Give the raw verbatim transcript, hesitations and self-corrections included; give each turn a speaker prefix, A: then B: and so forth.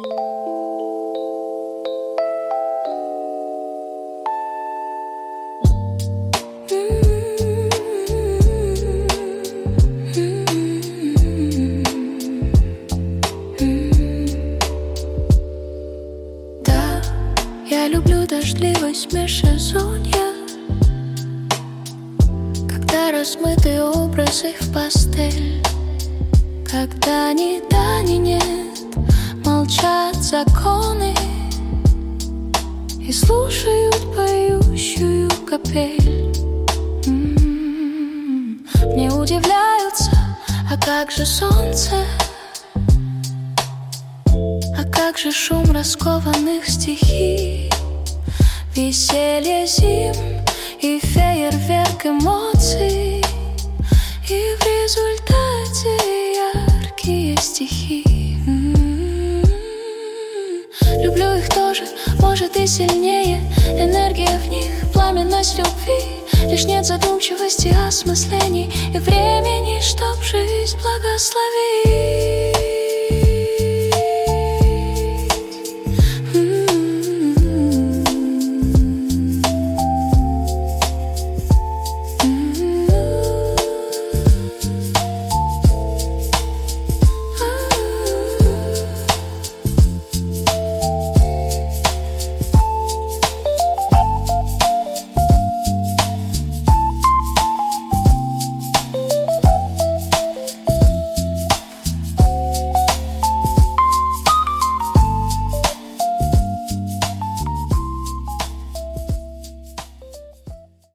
A: Я люблю дождливость межсезонья, когда размыты образы в пастель, когда ни да, ни нет, молчат законы и слушают поющую капель. М-м-м. Мне удивляются, а как же солнце? А как же шум раскованных стихий, веселье зим и фейерверк эмоций, и в результате яркие стихи. М-м-м. Люблю их тоже, может и сильнее. Энергия в них, пламенность любви. Лишь нет задумчивости, осмыслений и времени, чтоб жизнь благословить.